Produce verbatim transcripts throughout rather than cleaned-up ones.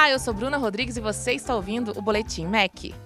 Olá, eu sou Bruna Rodrigues e você está ouvindo o Boletim M E C.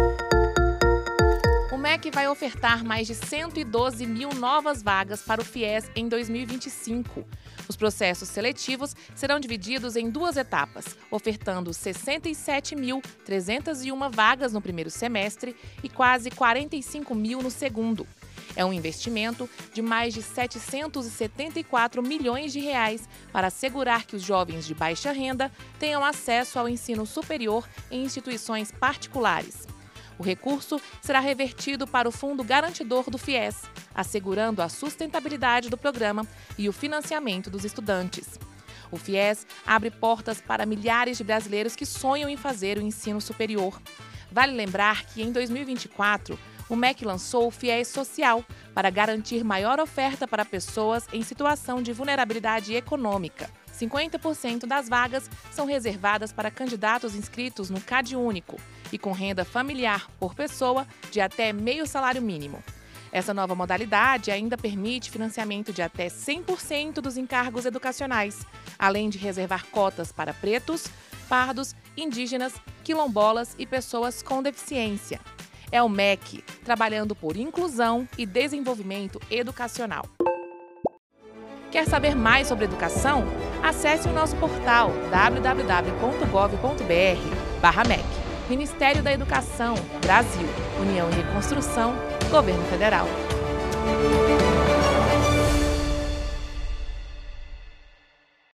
O M E C vai ofertar mais de cento e doze mil novas vagas para o FIES em dois mil e vinte e cinco. Os processos seletivos serão divididos em duas etapas, ofertando sessenta e sete mil trezentas e uma vagas no primeiro semestre e quase quarenta e cinco mil no segundo. É um investimento de mais de setecentos e setenta e quatro milhões de reais para assegurar que os jovens de baixa renda tenham acesso ao ensino superior em instituições particulares. O recurso será revertido para o Fundo Garantidor do FIES, assegurando a sustentabilidade do programa e o financiamento dos estudantes. O FIES abre portas para milhares de brasileiros que sonham em fazer o ensino superior. Vale lembrar que, em dois mil e vinte e quatro, o M E C lançou o FIES Social para garantir maior oferta para pessoas em situação de vulnerabilidade econômica. cinquenta por cento das vagas são reservadas para candidatos inscritos no CadÚnico e com renda familiar por pessoa de até meio salário mínimo. Essa nova modalidade ainda permite financiamento de até cem por cento dos encargos educacionais, além de reservar cotas para pretos, pardos, indígenas, quilombolas e pessoas com deficiência. É o M E C, trabalhando por inclusão e desenvolvimento educacional. Quer saber mais sobre educação? Acesse o nosso portal w w w ponto gov ponto br barra M E C. Ministério da Educação, Brasil, União e Reconstrução, Governo Federal.